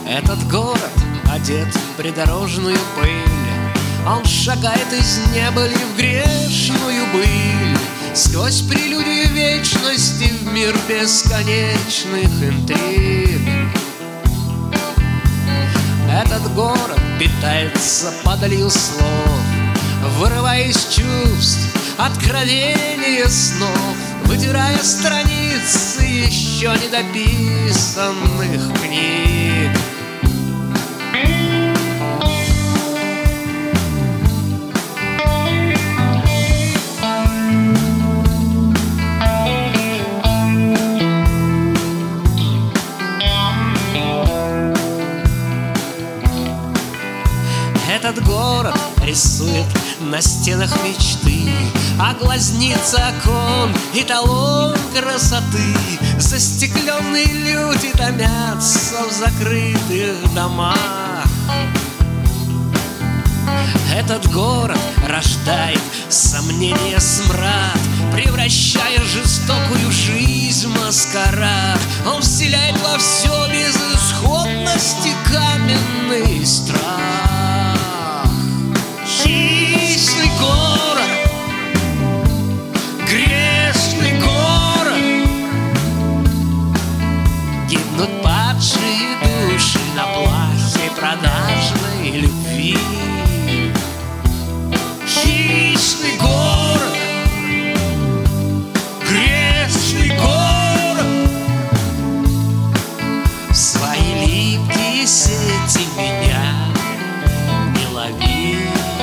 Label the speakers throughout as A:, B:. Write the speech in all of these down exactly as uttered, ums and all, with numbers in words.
A: Этот город одет в придорожную пыль, он шагает из небыли в грешную быль, сквозь прелюдию вечности в мир бесконечных интриг. Этот город питается подолью слов, вырывая из чувств откровения снов, вытирая страницы еще недописанных книг. Этот город рисует на стенах мечты, а глазница окон — эталон красоты. Застекленные люди томятся в закрытых домах. Этот город рождает сомнения, смрад, превращая жестокую жизнь в маскарад. Он вселяет во все безысходности каменный страх. Хищный город, грешный город, гибнут падшие души на плахе продажной любви. Хищный город, грешный город, в свои липкие сети меня не лови.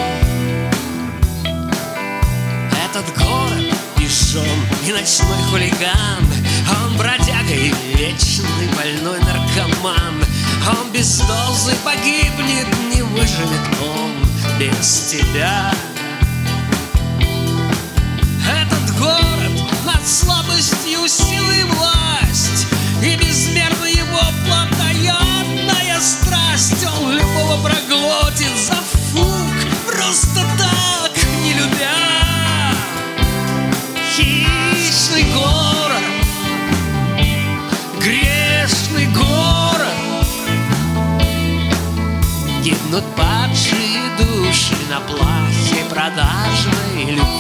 A: Этот город пижон и ночной хулиган, он бродяга и вечный больной наркоман. Он без дозы погибнет, не выживет он без тебя. Этот город над слабостью силы власть, и безмерна его плотоядная страсть. Он любого проглотит за фук, просто так, не любя. Хищный город, грешный город, гибнут падшие души на плахе продажной любви.